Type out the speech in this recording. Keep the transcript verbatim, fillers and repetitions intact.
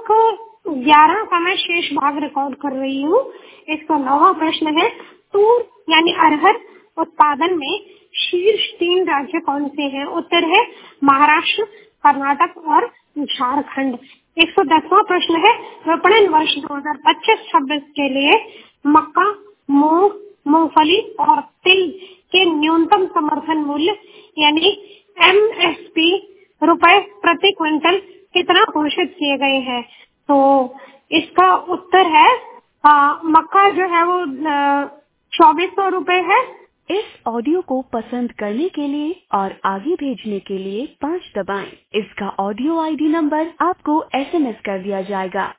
लगभग ग्यारह का मैं शेष भाग रिकॉर्ड कर रही हूँ। इसका नौवां प्रश्न है, तूर यानी अरहर उत्पादन में शीर्ष तीन राज्य कौन से हैं? उत्तर है महाराष्ट्र, कर्नाटक और झारखंड। एक सौ दसवां प्रश्न है, विपणन वर्ष दो हज़ार पच्चीस छब्बीस के लिए मक्का, मूंग, मूंगफली और तिल के न्यूनतम समर्थन मूल्य यानी एम एस पी रुपए प्रति क्विंटल कितना घोषित किए गए हैं? तो इसका उत्तर है आ, मक्का जो है वो चौबीस सौ रुपए है। इस ऑडियो को पसंद करने के लिए और आगे भेजने के लिए पाँच दबाएं। इसका ऑडियो आईडी नंबर आपको एसएमएस कर दिया जाएगा।